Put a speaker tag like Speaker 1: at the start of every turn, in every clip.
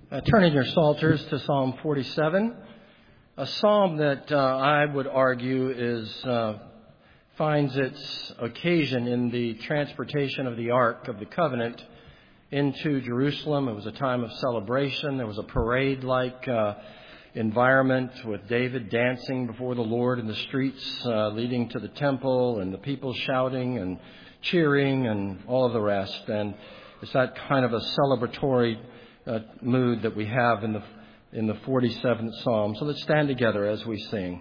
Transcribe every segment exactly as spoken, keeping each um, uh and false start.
Speaker 1: Uh, turning your Psalters to Psalm forty-seven, a psalm that uh, I would argue is uh, finds its occasion in the transportation of the Ark of the Covenant into Jerusalem. It was a time of celebration. There was a parade-like uh, environment with David dancing before the Lord in the streets uh, leading to the temple, and the people shouting and cheering and all of the rest. And it's that kind of a celebratory uh, mood that we have in the in the forty-seventh Psalm. So let's stand together as we sing.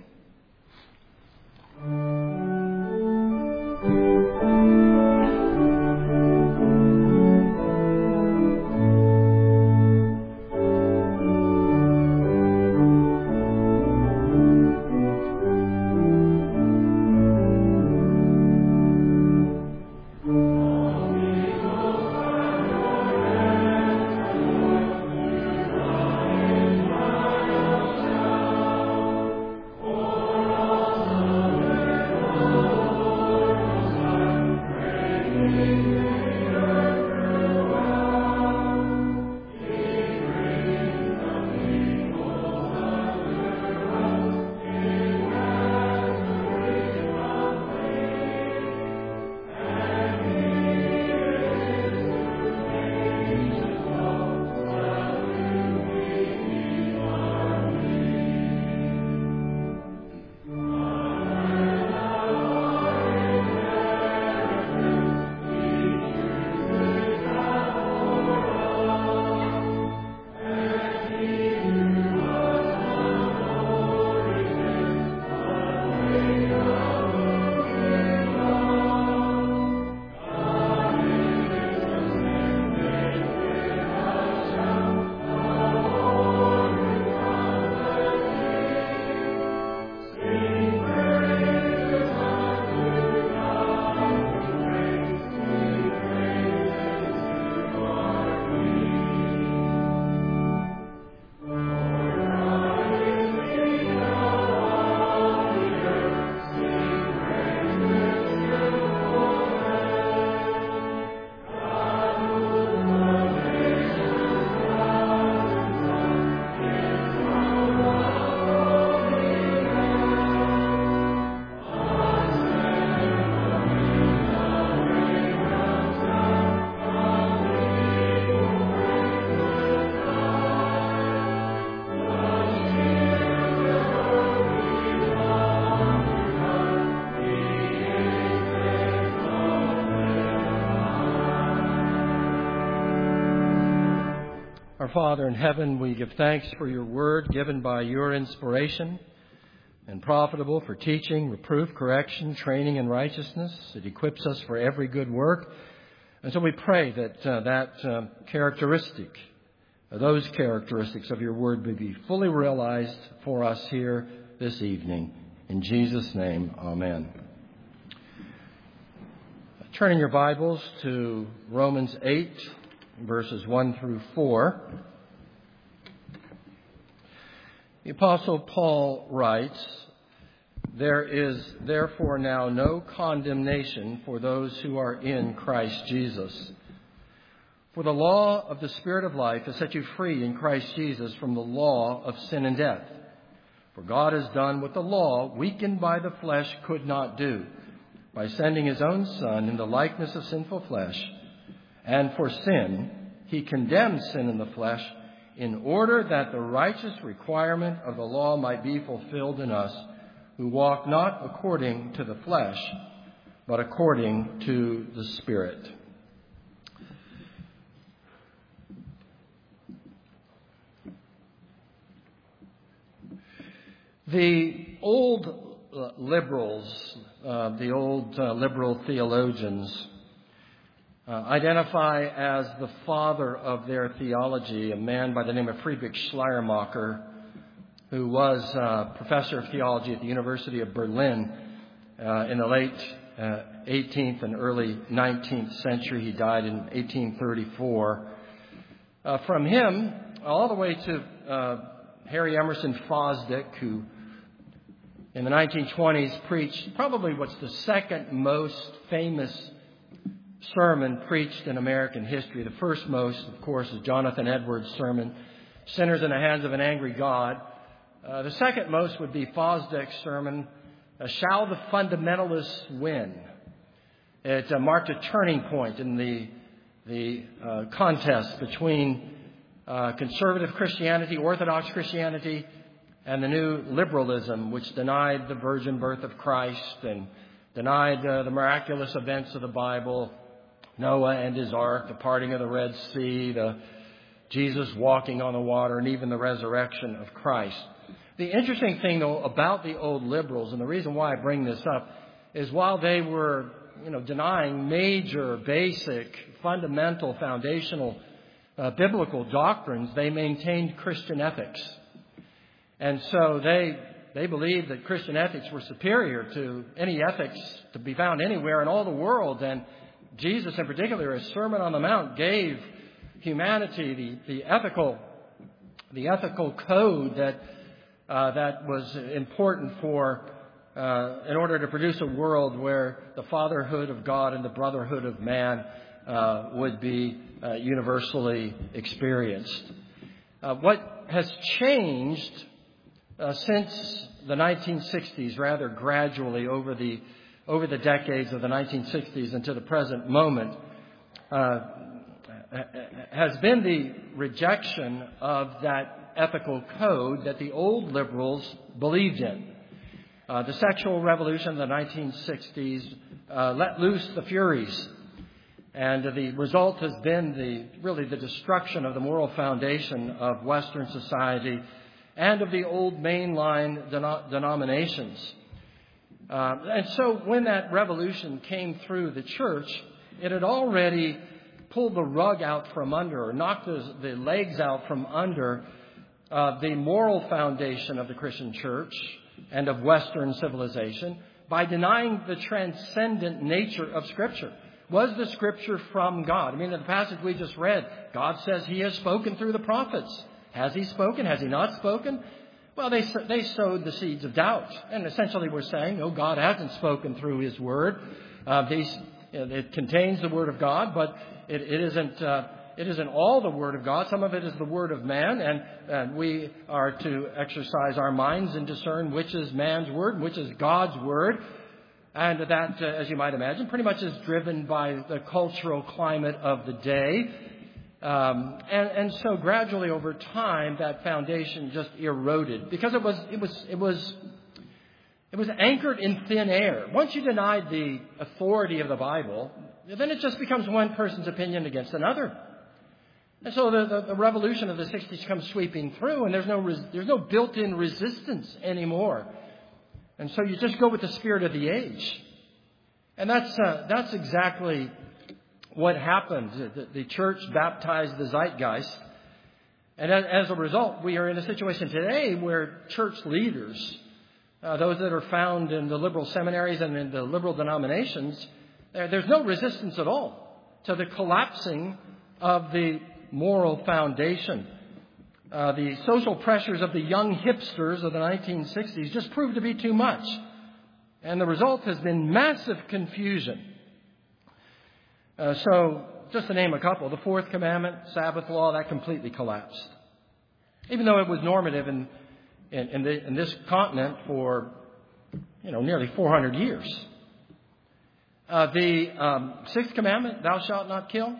Speaker 1: Our Father in heaven, we give thanks for your word given by your inspiration and profitable for teaching, reproof, correction, training in righteousness. It equips us for every good work. And so we pray that uh, that um, characteristic, uh, those characteristics of your word may be fully realized for us here this evening. In Jesus' name, amen. Turning your Bibles to Romans eight. Verses one through four. The Apostle Paul writes, "There is therefore now no condemnation for those who are in Christ Jesus. For the law of the Spirit of life has set you free in Christ Jesus from the law of sin and death. For God has done what the law, weakened by the flesh, could not do, by sending his own Son in the likeness of sinful flesh. And for sin, he condemned sin in the flesh in order that the righteous requirement of the law might be fulfilled in us, who walk not according to the flesh, but according to the Spirit." The old uh, liberals, uh, the old uh, liberal theologians, Uh, identify as the father of their theology a man by the name of Friedrich Schleiermacher, who was uh, professor of theology at the University of Berlin uh, in the late uh, eighteenth and early nineteenth century. He died in eighteen thirty-four. Uh, from him, all the way to uh, Harry Emerson Fosdick, who in the nineteen twenties preached probably what's the second most famous sermon preached in American history. The first most, of course, is Jonathan Edwards' sermon Sinners in the Hands of an Angry God. Uh, the second most would be Fosdick's sermon, uh, Shall the Fundamentalists Win? It uh, marked a turning point in the, the uh, contest between uh, conservative Christianity, Orthodox Christianity, and the new liberalism, which denied the virgin birth of Christ and denied uh, the miraculous events of the Bible, Noah and his ark, the parting of the Red Sea, the Jesus walking on the water, and even the resurrection of Christ. The interesting thing, though, about the old liberals, and the reason why I bring this up, is while they were, you know, denying major, basic, fundamental, foundational uh, biblical doctrines, they maintained Christian ethics. And so they they believed that Christian ethics were superior to any ethics to be found anywhere in all the world. And Jesus, in particular, his Sermon on the Mount, gave humanity the, the ethical the ethical code that uh, that was important for uh, in order to produce a world where the fatherhood of God and the brotherhood of man uh, would be uh, universally experienced. Uh, what has changed uh, since the nineteen sixties, rather gradually over the over the decades of the nineteen sixties and to the present moment, uh, has been the rejection of that ethical code that the old liberals believed in. Uh, the sexual revolution of the nineteen sixties uh, let loose the Furies, and the result has been the really the destruction of the moral foundation of Western society and of the old mainline denom- denominations. Uh, and so when that revolution came through the church, it had already pulled the rug out from under, or knocked the, the legs out from under uh, the moral foundation of the Christian church and of Western civilization by denying the transcendent nature of Scripture. Was the Scripture from God? I mean, in the passage we just read, God says He has spoken through the prophets. Has He spoken? Has He not spoken? Well, they they sowed the seeds of doubt. And essentially we're saying, no, God hasn't spoken through His Word. Uh, these, it contains the Word of God, but it, it isn't uh, it isn't all the Word of God. Some of it is the Word of man, and, and we are to exercise our minds and discern which is man's Word and which is God's Word. And that, uh, as you might imagine, pretty much is driven by the cultural climate of the day. Um, and, and so gradually over time, that foundation just eroded because it was it was it was it was anchored in thin air. Once you denied the authority of the Bible, then it just becomes one person's opinion against another. And so the, the, the revolution of the sixties comes sweeping through, and there's no res, there's no built-in resistance anymore. And so you just go with the spirit of the age, and that's uh, that's exactly what happened. The, the church baptized the zeitgeist. And as a result, we are in a situation today where church leaders, uh, those that are found in the liberal seminaries and in the liberal denominations, there, there's no resistance at all to the collapsing of the moral foundation. Uh, the social pressures of the young hipsters of the nineteen sixties just proved to be too much. And the result has been massive confusion. Uh, so, just to name a couple, the fourth commandment, Sabbath law, that completely collapsed. Even though it was normative in in, in, the, in this continent for, you know, nearly four hundred years. Uh, the um, sixth commandment, thou shalt not kill,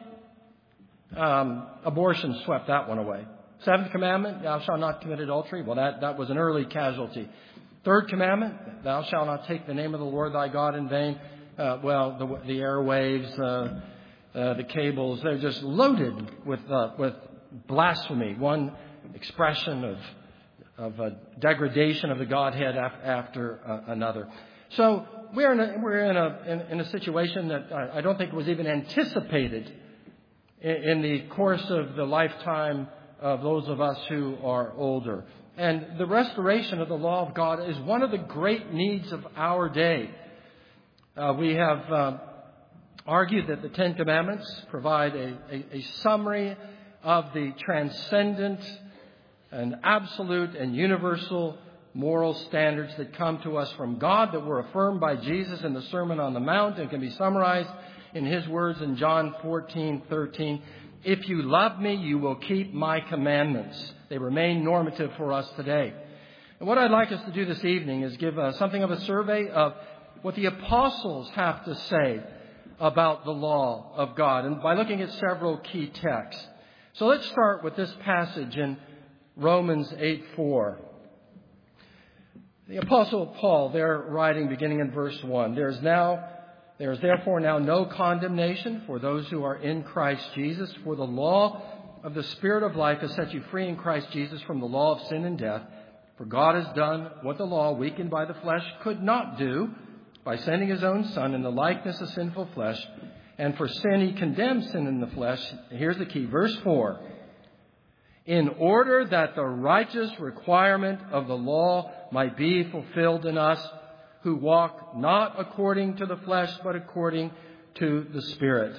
Speaker 1: um, abortion swept that one away. Seventh commandment, thou shalt not commit adultery. Well, that, that was an early casualty. Third commandment, thou shalt not take the name of the Lord thy God in vain. Uh, well, the, the airwaves, uh, uh, the cables, they're just loaded with uh, with blasphemy. One expression of of uh, degradation of the Godhead af- after uh, another. So we're in a, we're in a in, in a situation that I, I don't think was even anticipated in, in the course of the lifetime of those of us who are older. And the restoration of the law of God is one of the great needs of our day. Uh, we have uh, argued that the Ten Commandments provide a, a, a summary of the transcendent and absolute and universal moral standards that come to us from God, that were affirmed by Jesus in the Sermon on the Mount and can be summarized in His words in John fourteen thirteen. If you love me, you will keep my commandments. They remain normative for us today. And what I'd like us to do this evening is give uh, something of a survey of what the apostles have to say about the law of God, and by looking at several key texts. So let's start with this passage in Romans eight four. The Apostle Paul, there writing beginning in verse one, There is now, there is therefore now no condemnation for those who are in Christ Jesus, for the law of the Spirit of life has set you free in Christ Jesus from the law of sin and death. For God has done what the law, weakened by the flesh, could not do, by sending his own Son in the likeness of sinful flesh. And for sin, he condemned sin in the flesh. Here's the key, verse four. In order that the righteous requirement of the law might be fulfilled in us, who walk not according to the flesh, but according to the Spirit.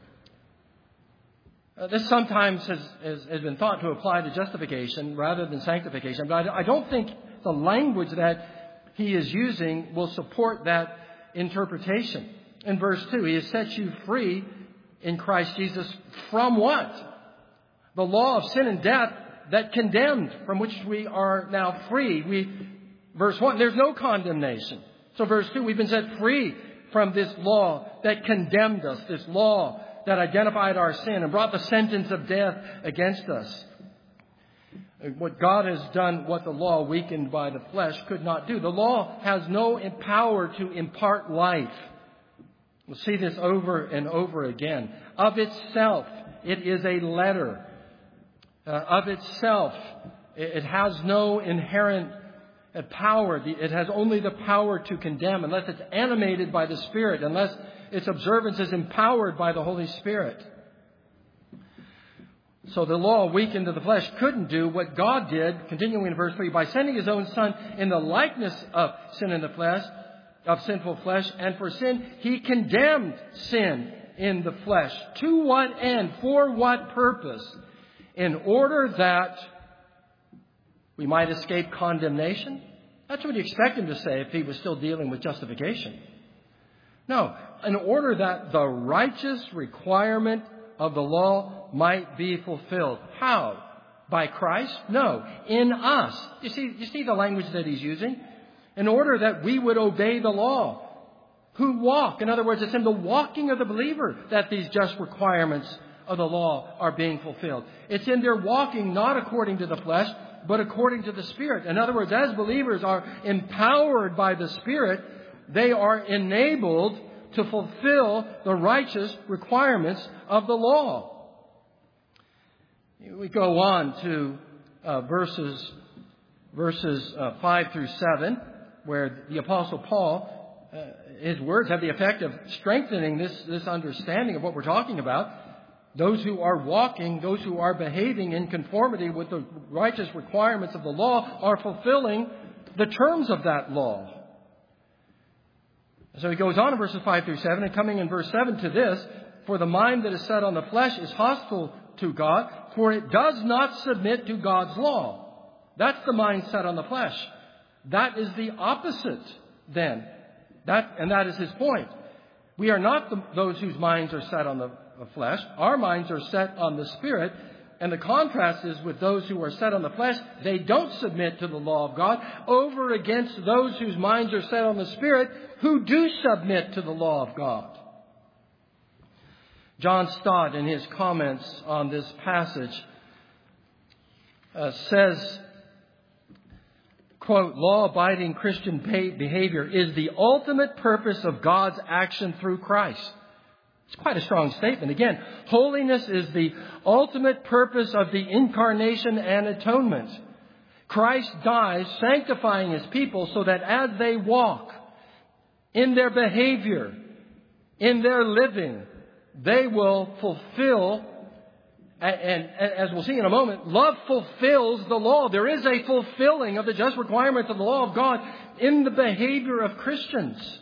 Speaker 1: Uh, this sometimes has, has, has been thought to apply to justification rather than sanctification, but I, I don't think the language that he is using will support that interpretation. In verse two, he has set you free in Christ Jesus from what? The law of sin and death that condemned, from which we are now free. We, verse one, there's no condemnation. So verse two, we've been set free from this law that condemned us, this law that identified our sin and brought the sentence of death against us. What God has done, what the law, weakened by the flesh, could not do. The law has no power to impart life. We'll see this over and over again. Of itself, it is a letter. Uh, of itself, it has no inherent power. It has only the power to condemn unless it's animated by the Spirit, unless its observance is empowered by the Holy Spirit. So the law, weakened to the flesh, couldn't do what God did, continuing in verse three, by sending his own Son in the likeness of sin in the flesh, of sinful flesh, and for sin, he condemned sin in the flesh. To what end? For what purpose? In order that we might escape condemnation? That's what you expect him to say if he was still dealing with justification. No, in order that the righteous requirement of the law might be fulfilled. How? By Christ? No, in us. You see, you see the language that he's using? In order that we would obey the law. Who walk? In other words, it's in the walking of the believer that these just requirements of the law are being fulfilled. It's in their walking not according to the flesh, but according to the Spirit. In other words, as believers are empowered by the Spirit, they are enabled to fulfill the righteous requirements of the law. We go on to uh, verses verses uh, five through seven, where the Apostle Paul, uh, his words have the effect of strengthening this, this understanding of what we're talking about. Those who are walking, those who are behaving in conformity with the righteous requirements of the law are fulfilling the terms of that law. So he goes on in verses five through seven, and coming in verse seven to this, for the mind that is set on the flesh is hostile to God, for it does not submit to God's law. That's the mind set on the flesh. That is the opposite then. That, and that is his point. We are not the, those whose minds are set on the flesh. Our minds are set on the Spirit. And the contrast is with those who are set on the flesh, they don't submit to the law of God, over against those whose minds are set on the Spirit, who do submit to the law of God. John Stott, in his comments on this passage, uh, says, quote, law-abiding Christian behavior is the ultimate purpose of God's action through Christ. It's quite a strong statement. Again, holiness is the ultimate purpose of the incarnation and atonement. Christ dies, sanctifying his people so that as they walk in their behavior, in their living, they will fulfill, and, and as we'll see in a moment, love fulfills the law. There is a fulfilling of the just requirements of the law of God in the behavior of Christians.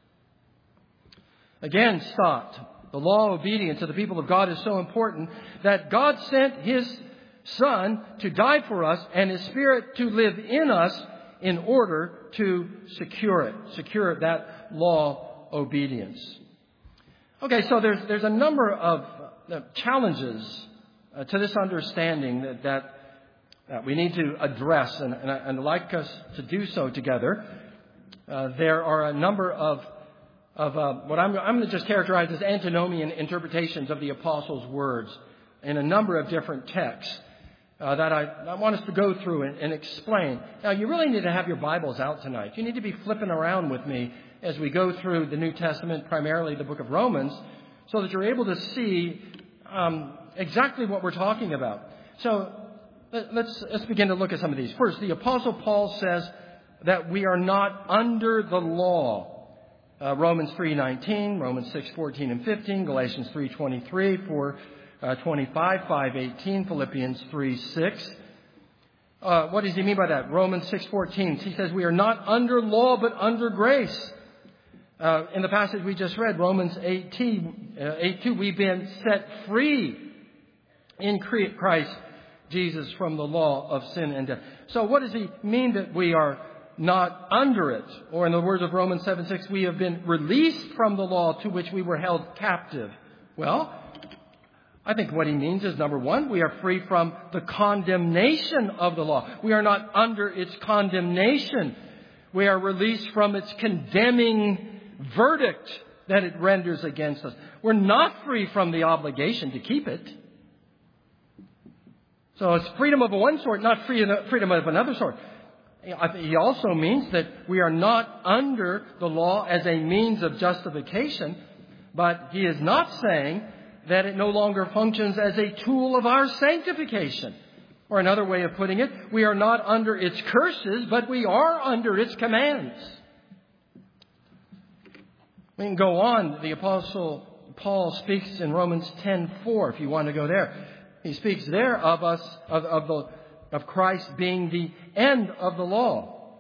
Speaker 1: Again, Stott, the law of obedience of the people of God is so important that God sent his Son to die for us and his Spirit to live in us in order to secure it, secure that law obedience. Okay, so there's there's a number of uh, challenges uh, to this understanding that, that uh, we need to address, and, and, and I'd like us to do so together. Uh, there are a number of of uh, what I'm, I'm going to just characterize as antinomian interpretations of the apostles' words in a number of different texts uh, that I, I want us to go through and, and explain. Now, you really need to have your Bibles out tonight. You need to be flipping around with me as we go through the New Testament, primarily the book of Romans, so that you're able to see um, exactly what we're talking about. So let's, let's begin to look at some of these. First, the Apostle Paul says that we are not under the law. Uh, Romans three nineteen, Romans six fourteen and fifteen, Galatians three twenty-three, four twenty-five, five eighteen, Philippians three six. Uh, what does he mean by that? Romans six fourteen. He says we are not under law but under grace. Uh, in the passage we just read, Romans eight two, we've been set free in Christ Jesus from the law of sin and death. So what does he mean that we are not under it? Or in the words of Romans seven six, we have been released from the law to which we were held captive. Well, I think what he means is, number one, we are free from the condemnation of the law. We are not under its condemnation. We are released from its condemning verdict that it renders against us. We're not free from the obligation to keep it. So it's freedom of one sort, not freedom of another sort. He also means that we are not under the law as a means of justification, but he is not saying that it no longer functions as a tool of our sanctification. Or another way of putting it, we are not under its curses, but we are under its commands. We can go on. The Apostle Paul speaks in Romans ten four, if you want to go there. He speaks there of us, of, of the of Christ being the end of the law.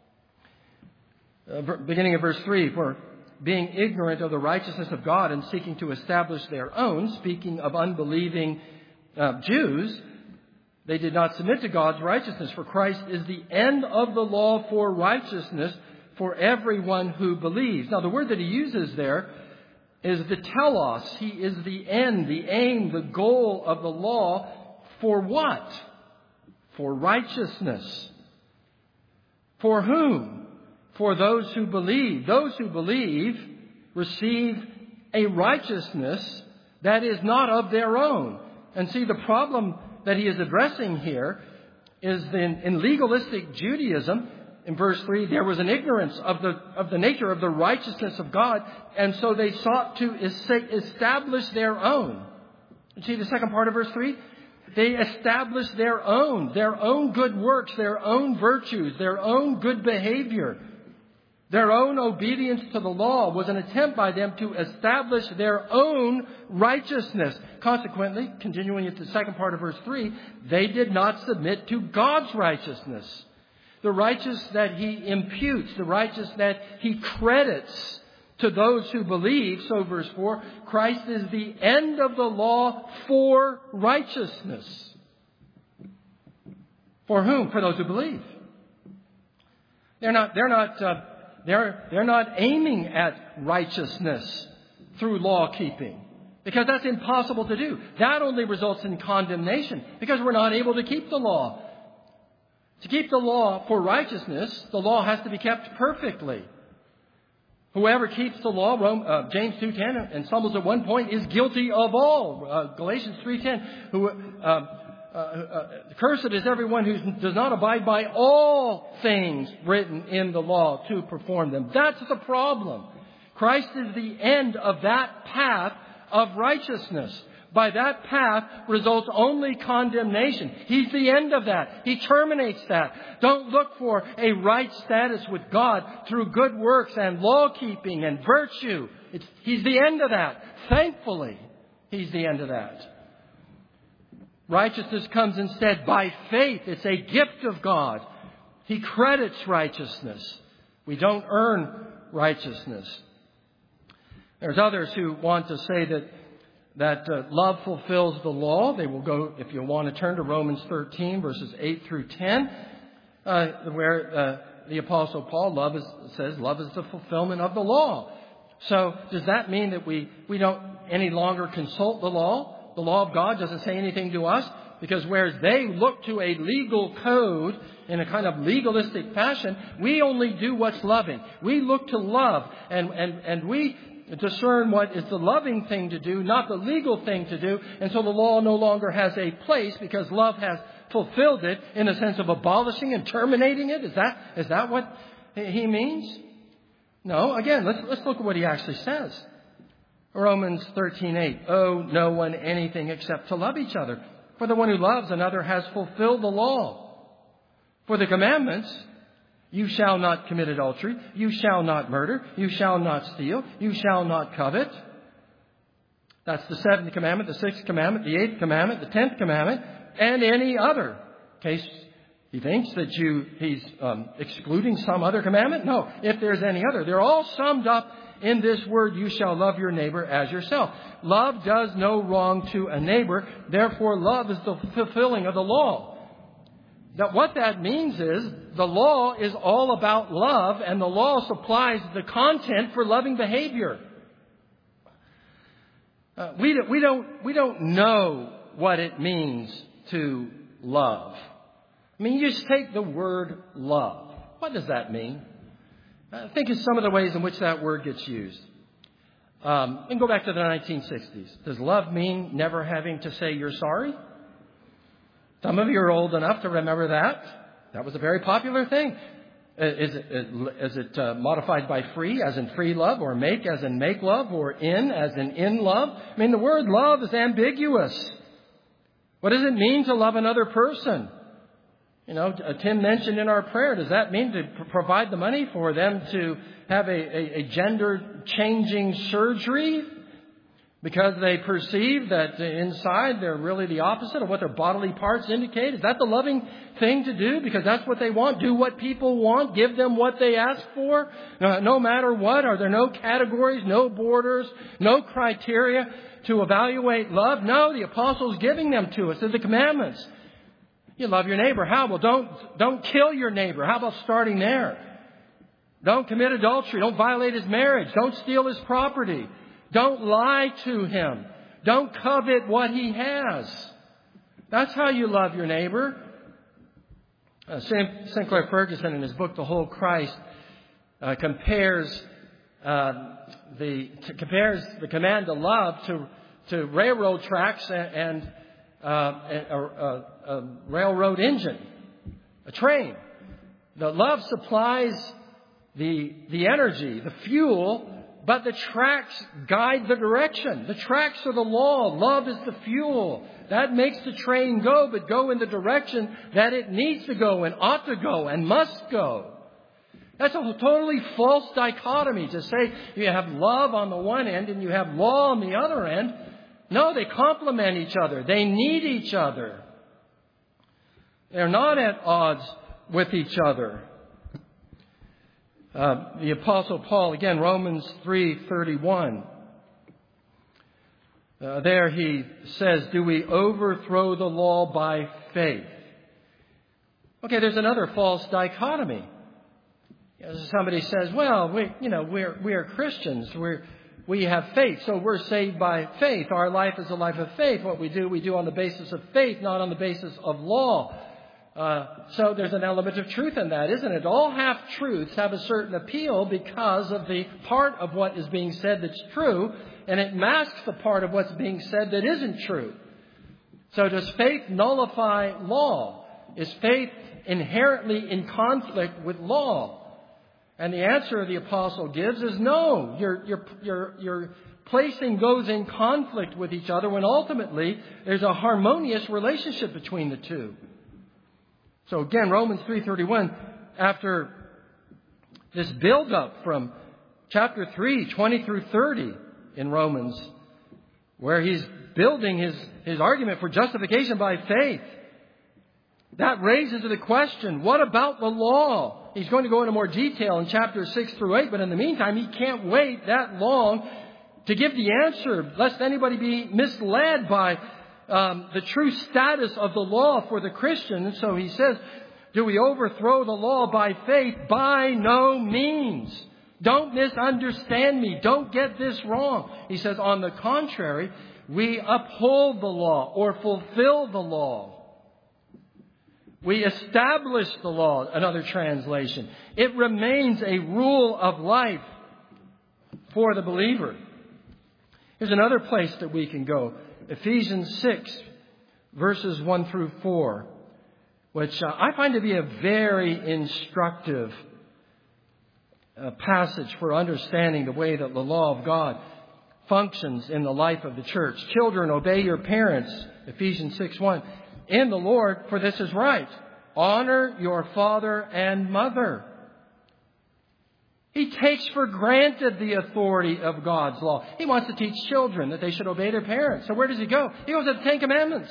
Speaker 1: Uh, beginning of verse three, for being ignorant of the righteousness of God and seeking to establish their own, speaking of unbelieving uh, Jews, they did not submit to God's righteousness, for Christ is the end of the law for righteousness for everyone who believes. Now, the word that he uses there is the telos. He is the end, the aim, the goal of the law. For what? For righteousness. For whom? For those who believe. Those who believe receive a righteousness that is not of their own. And see, the problem that he is addressing here is in, in legalistic Judaism, in verse three, there was an ignorance of the, of the nature of the righteousness of God, and so they sought to establish their own. You see the second part of verse three? They established their own, their own good works, their own virtues, their own good behavior. Their own obedience to the law was an attempt by them to establish their own righteousness. Consequently, continuing at the second part of verse three, they did not submit to God's righteousness. The righteous that he imputes, the righteous that he credits to those who believe. So verse four, Christ is the end of the law for righteousness. For whom? For those who believe. They're not, they're not, uh, they're, they're not aiming at righteousness through law keeping, because that's impossible to do. That only results in condemnation, because we're not able to keep the law. To keep the law for righteousness, the law has to be kept perfectly. Whoever keeps the law, Rome, uh, James two ten, and stumbles at one point, is guilty of all. Uh, Galatians three ten, who, uh, uh, uh, cursed is everyone who does not abide by all things written in the law to perform them. That's the problem. Christ is the end of that path of righteousness. By that path results only condemnation. He's the end of that. He terminates that. Don't look for a right status with God through good works and law-keeping and virtue. It's, he's the end of that. Thankfully, he's the end of that. Righteousness comes instead by faith. It's a gift of God. He credits righteousness. We don't earn righteousness. There's others who want to say that that uh, love fulfills the law. They will go, if you want to turn to Romans thirteen, verses eight through ten, uh, where uh, the Apostle Paul love is, says love is the fulfillment of the law. So does that mean that we, we don't any longer consult the law? the law of God doesn't say anything to us, because whereas they look to a legal code in a kind of legalistic fashion, we only do what's loving. We look to love, and, and, and we discern what is the loving thing to do, not the legal thing to do. And so the law no longer has a place because love has fulfilled it in the sense of abolishing and terminating it. Is that, is that what he means? No. Again, let's, let's look at what he actually says. Romans thirteen eight. Owe no one anything except to love each other. For the one who loves another has fulfilled the law. For the commandments, you shall not commit adultery, you shall not murder, you shall not steal, you shall not covet. That's the seventh commandment, the sixth commandment, the eighth commandment, the tenth commandment, and any other. In case he thinks that you he's um, excluding some other commandment. No, if there's any other. They're all summed up in this word, you shall love your neighbor as yourself. Love does no wrong to a neighbor. Therefore, love is the fulfilling of the law. Now, what that means is the law is all about love, and the law supplies the content for loving behavior. Uh, we, we, don't, we don't know what it means to love. I mean, you just take the word love. What does that mean? Uh, think of some of the ways in which that word gets used. Um, and go back to the nineteen sixties. Does love mean never having to say you're sorry? Some of you are old enough to remember that. That was a very popular thing. Is it, is it uh, modified by free, as in free love, or make, as in make love, or in, as in in love? I mean, the word love is ambiguous. What does it mean to love another person? You know, Tim mentioned in our prayer, does that mean to provide the money for them to have a, a, a gender-changing surgery? Because they perceive that inside they're really the opposite of what their bodily parts indicate? Is that the loving thing to do? Because that's what they want. Do what people want. Give them what they ask for. No, no matter what. Are there no categories, no borders, no criteria to evaluate love? No, the apostle's giving them to us. They're the commandments. You love your neighbor. How? Well, don't, don't kill your neighbor. How about starting there? Don't commit adultery. Don't violate his marriage. Don't steal his property. Don't lie to him. Don't covet what he has. That's how you love your neighbor. Uh, Sinclair Ferguson, in his book, The Whole Christ, uh, compares uh, the t- compares the command to love to to railroad tracks and, and uh, a, a, a railroad engine, a train. The love supplies the the energy, the fuel. But the tracks guide the direction. The tracks are the law. Love is the fuel. That makes the train go, but go in the direction that it needs to go and ought to go and must go. That's a totally false dichotomy to say you have love on the one end and you have law on the other end. No, they complement each other. They need each other. They're not at odds with each other. Uh, the Apostle Paul, again, Romans three thirty-one. Uh, there he says, do we overthrow the law by faith? Okay, there's another false dichotomy. Somebody says, well, we, you know, we're, we are Christians. We're, we have faith, so we're saved by faith. Our life is a life of faith. What we do, we do on the basis of faith, not on the basis of law. Uh, so there's an element of truth in that, isn't it? All half-truths have a certain appeal because of the part of what is being said that's true, and it masks the part of what's being said that isn't true. So does faith nullify law? Is faith inherently in conflict with law? And the answer the apostle gives is no. You're, you're, you're, you're placing those in conflict with each other when ultimately there's a harmonious relationship between the two. So again, Romans three thirty-one, after this build-up from chapter three, twenty through thirty in Romans, where he's building his, his argument for justification by faith, that raises the question, what about the law? He's going to go into more detail in chapters six through eight, but in the meantime, he can't wait that long to give the answer, lest anybody be misled by Um, the true status of the law for the Christian. And so he says, do we overthrow the law by faith? By no means. Don't misunderstand me. Don't get this wrong. He says, on the contrary, We uphold the law or fulfill the law. We establish the law, another translation. It remains a rule of life for the believer. Here's another place that we can go. Ephesians six, verses one through four, which uh, I find to be a very instructive uh, passage for understanding the way that the law of God functions in the life of the church. Children, obey your parents, Ephesians six one, in the Lord, for this is right. Honor your father and mother. He takes for granted the authority of God's law. He wants to teach children that they should obey their parents. So where does he go? He goes to the Ten Commandments.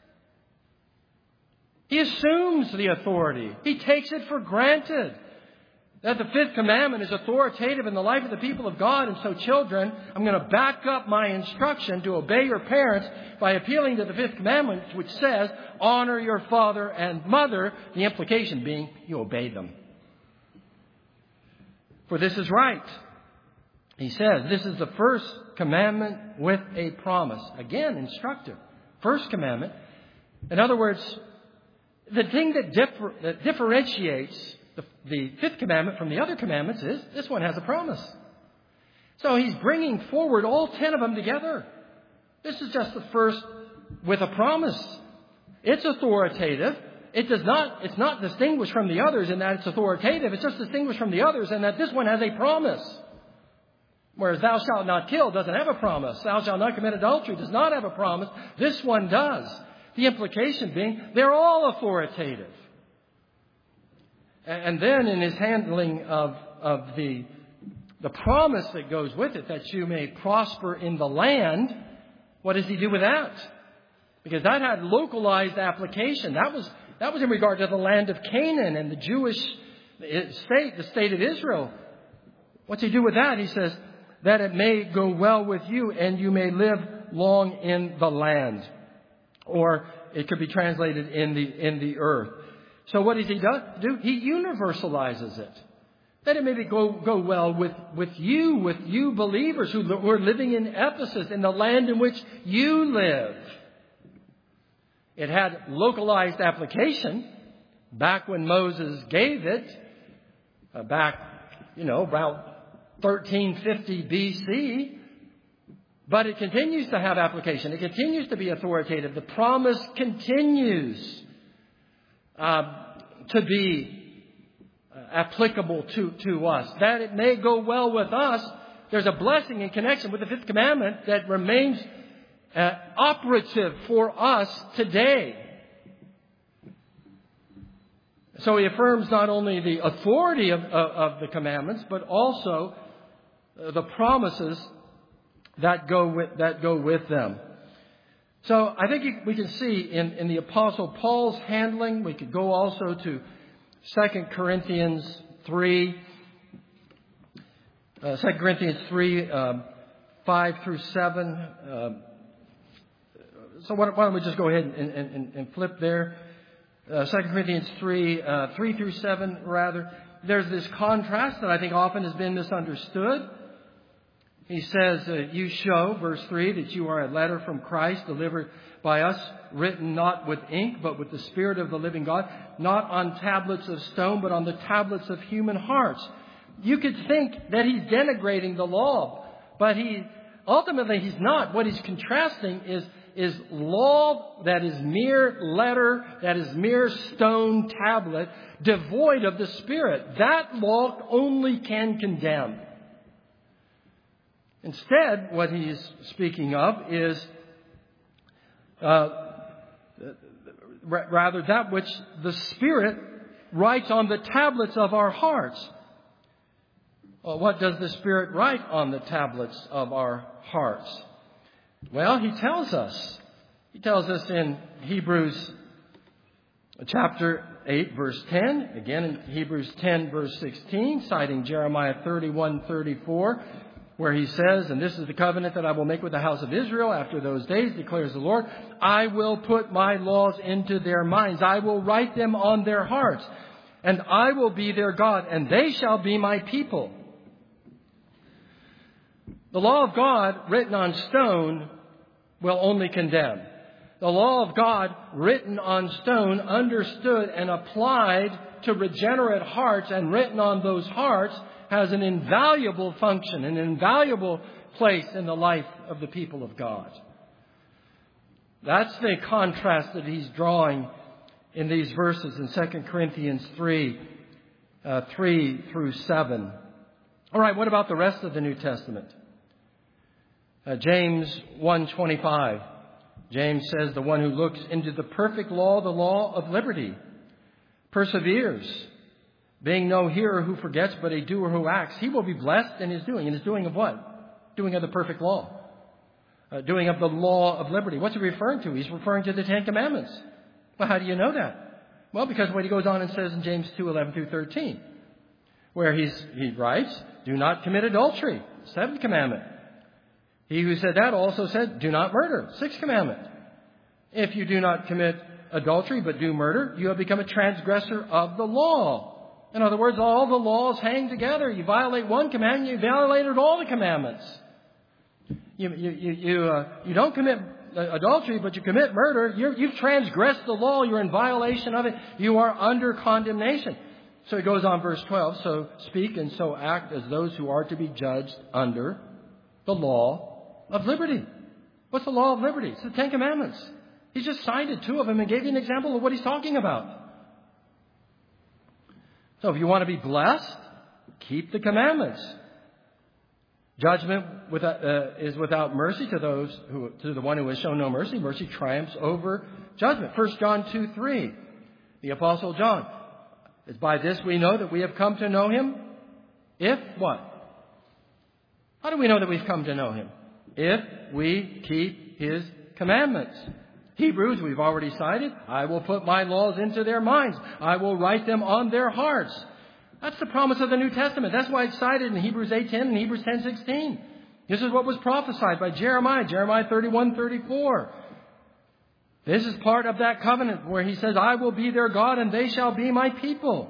Speaker 1: He assumes the authority. He takes it for granted that the fifth commandment is authoritative in the life of the people of God. And so, children, I'm going to back up my instruction to obey your parents by appealing to the fifth commandment, which says, honor your father and mother, the implication being you obey them. For this is right. He says, this is the first commandment with a promise. Again, instructive. First commandment. In other words, the thing that, differ, that differentiates the, the fifth commandment from the other commandments is this one has a promise. So he's bringing forward all ten of them together. This is just the first with a promise. It's authoritative. It does not, it's not distinguished from the others in that it's authoritative. It's just distinguished from the others in that this one has a promise. Whereas thou shalt not kill doesn't have a promise. Thou shalt not commit adultery does not have a promise. This one does. The implication being they're all authoritative. And then in his handling of, of the, the promise that goes with it, that you may prosper in the land, what does he do with that? Because that had localized application. That was, that was in regard to the land of Canaan and the Jewish state, the state of Israel. What's he do with that? He says, that it may go well with you and you may live long in the land. Or it could be translated in the, in the earth. So what does he do? He universalizes it. That it may go, go well with, with you, with you believers who were living in Ephesus, in the land in which you live. It had localized application back when Moses gave it, uh, back, you know, about thirteen fifty B C. But it continues to have application. It continues to be authoritative. The promise continues uh, to be uh, applicable to, to us. That it may go well with us. There's a blessing in connection with the fifth commandment that remains uh, operative for us today. So he affirms not only the authority of, of, of the commandments, but also uh, the promises that go with, that go with them. So I think we can see in, in the Apostle Paul's handling, we could go also to Second Corinthians three, uh, Second Corinthians three, uh, five through seven. Uh, so why don't we just go ahead and, and, and flip there? Uh, Second Corinthians three, uh, three through seven, rather. There's this contrast that I think often has been misunderstood. He says, uh, you show, verse three, that you are a letter from Christ delivered by us, written not with ink, but with the Spirit of the living God, not on tablets of stone, but on the tablets of human hearts. You could think that he's denigrating the law, but he ultimately he's not. What he's contrasting is, is law that is mere letter, that is mere stone tablet, devoid of the Spirit. That law only can condemn. Instead, what he's speaking of is uh, rather that which the Spirit writes on the tablets of our hearts. Well, what does the Spirit write on the tablets of our hearts? Well, he tells us. He tells us in Hebrews chapter eight, verse ten. Again, in Hebrews ten, verse sixteen, citing Jeremiah thirty-one, thirty-four. Where he says, and this is the covenant that I will make with the house of Israel after those days, declares the Lord, I will put my laws into their minds. I will write them on their hearts, and I will be their God, and they shall be my people. The law of God written on stone will only condemn. The law of God, written on stone, understood and applied to regenerate hearts and written on those hearts, has an invaluable function, an invaluable place in the life of the people of God. That's the contrast that he's drawing in these verses in Second Corinthians three, uh, three through seven. All right, what about the rest of the New Testament? Uh, James one twenty-five. James says, the one who looks into the perfect law, the law of liberty, perseveres, being no hearer who forgets, but a doer who acts, he will be blessed in his doing. In his doing of what? Doing of the perfect law. Uh, doing of the law of liberty. What's he referring to? He's referring to the Ten Commandments. Well, how do you know that? Well, because what he goes on and says in James two eleven through thirteen, where he's, he writes, do not commit adultery, seventh commandment. He who said that also said, do not murder, sixth commandment. If you do not commit adultery but do murder, you have become a transgressor of the law. In other words, all the laws hang together. You violate one commandment, you violated all the commandments. You, you, you, you, uh, you don't commit adultery, but you commit murder. You're, you've transgressed the law. You're in violation of it. You are under condemnation. So he goes on, verse twelve. So speak and so act as those who are to be judged under the law of liberty. What's the law of liberty? It's the Ten Commandments. He's just cited two of them and gave you an example of what he's talking about. So if you want to be blessed, keep the commandments. Judgment without, uh, is without mercy to those who, to the one who has shown no mercy. Mercy triumphs over judgment. First John two three. The Apostle John. It's by this we know that we have come to know him. If what? How do we know that we've come to know him? If we keep his commandments. Hebrews, we've already cited. I will put my laws into their minds. I will write them on their hearts. That's the promise of the New Testament. That's why it's cited in Hebrews eight ten and Hebrews ten sixteen. This is what was prophesied by Jeremiah, Jeremiah thirty-one thirty-four. This is part of that covenant where he says, I will be their God and they shall be my people.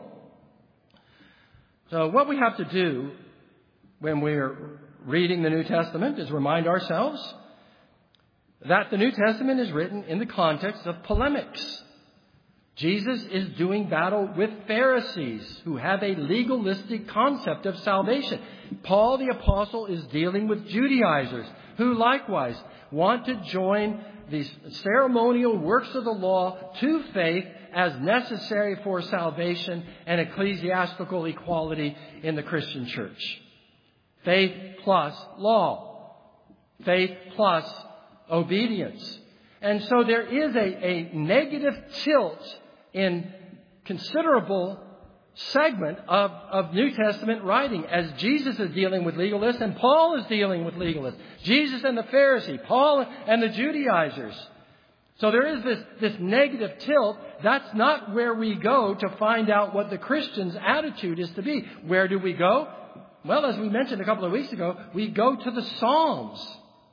Speaker 1: So what we have to do when we're reading the New Testament is remind ourselves that the New Testament is written in the context of polemics. Jesus is doing battle with Pharisees who have a legalistic concept of salvation. Paul the Apostle is dealing with Judaizers who likewise want to join the ceremonial works of the law to faith as necessary for salvation and ecclesiastical equality in the Christian church. Faith plus law. Faith plus obedience. And so there is a, a negative tilt in considerable segment of, of New Testament writing as Jesus is dealing with legalists and Paul is dealing with legalists. Jesus and the Pharisee, Paul and the Judaizers. So there is this, this negative tilt. That's not where we go to find out what the Christian's attitude is to be. Where do we go? Well, as we mentioned a couple of weeks ago, we go to the Psalms.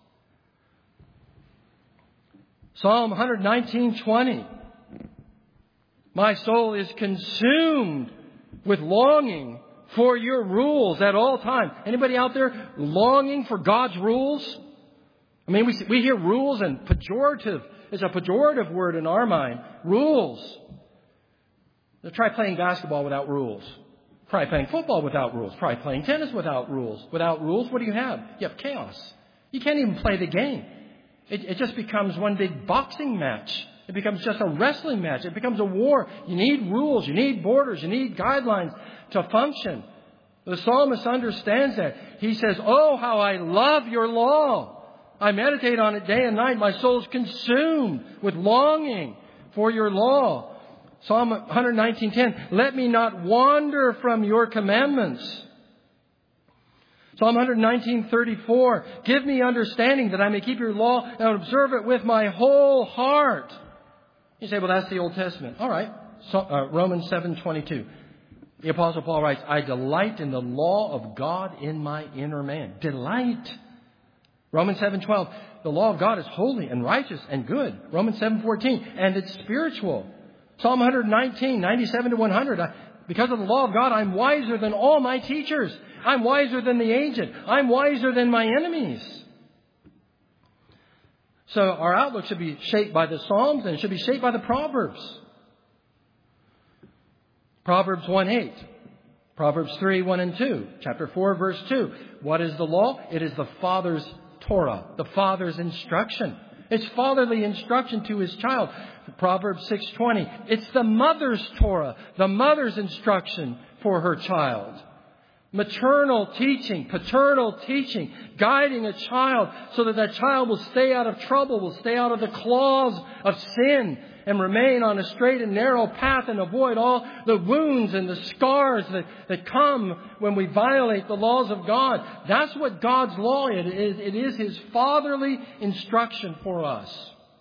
Speaker 1: Psalm one nineteen twenty. My soul is consumed with longing for your rules at all times. Anybody out there longing for God's rules? I mean, we we hear rules and pejorative is a pejorative word in our mind. Rules. Now, try playing basketball without rules. Try playing football without rules. Try playing tennis without rules. Without rules, what do you have? You have chaos. You can't even play the game. It, it just becomes one big boxing match. It becomes just a wrestling match. It becomes a war. You need rules. You need borders. You need guidelines to function. The psalmist understands that. He says, oh, how I love your law. I meditate on it day and night. My soul is consumed with longing for your law. Psalm one nineteen ten, let me not wander from your commandments. Psalm one nineteen thirty-four, give me understanding that I may keep your law and observe it with my whole heart. You say, well, that's the Old Testament. All right. So, uh, Romans seven twenty-two. The Apostle Paul writes, I delight in the law of God in my inner man. Delight. Romans seven twelve, the law of God is holy and righteous and good. Romans seven fourteen, and it's spiritual. Psalm one nineteen, ninety-seven to one hundred, I, because of the law of God, I'm wiser than all my teachers. I'm wiser than the aged. I'm wiser than my enemies. So our outlook should be shaped by the Psalms and it should be shaped by the Proverbs. Proverbs one eight. Proverbs three one and two. Chapter four, verse two. What is the law? It is the Father's Torah, the Father's instruction. It's fatherly instruction to his child. Proverbs six twenty. It's the mother's Torah, the mother's instruction for her child. Maternal teaching, paternal teaching, guiding a child so that that child will stay out of trouble, will stay out of the claws of sin and remain on a straight and narrow path and avoid all the wounds and the scars that, that come when we violate the laws of God. That's what God's law is. It is, it is His fatherly instruction for us.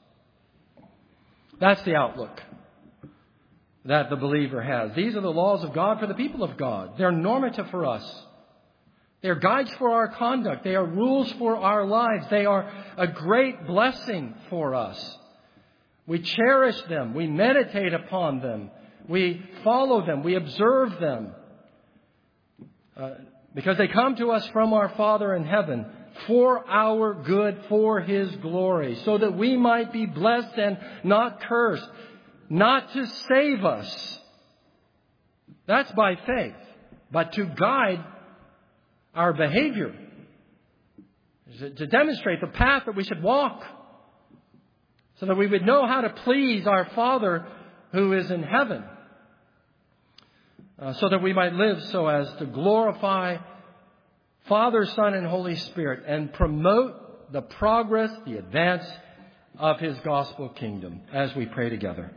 Speaker 1: That's the outlook that the believer has. These are the laws of God for the people of God. They're normative for us. They are guides for our conduct. They are rules for our lives. They are a great blessing for us. We cherish them. We meditate upon them. We follow them. We observe them. Uh, because they come to us from our Father in heaven for our good, for His glory, so that we might be blessed and not cursed. Not to save us. That's by faith. But to guide our behavior. To demonstrate the path that we should walk. So that we would know how to please our Father who is in heaven. Uh, so that we might live so as to glorify Father, Son, and Holy Spirit. And promote the progress, the advance of His gospel kingdom. As we pray together.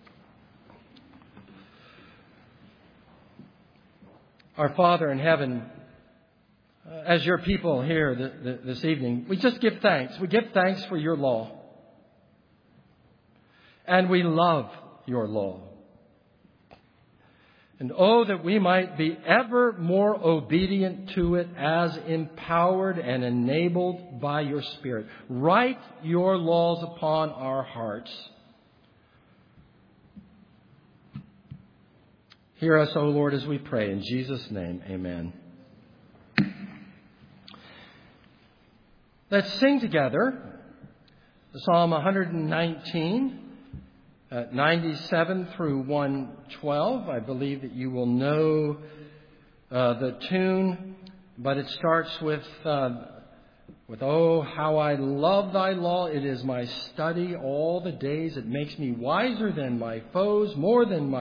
Speaker 1: Our Father in heaven, uh, as your people here th- th- this evening, we just give thanks. We give thanks for your law. And we love your law. And oh, that we might be ever more obedient to it as empowered and enabled by your Spirit. Write your laws upon our hearts. Hear us, O Lord, as we pray. In Jesus' name, amen. Let's sing together Psalm one nineteen, uh, ninety-seven through one twelve. I believe that you will know uh, the tune, but it starts with, uh, with, oh, how I love thy law. It is my study all the days. It makes me wiser than my foes, more than my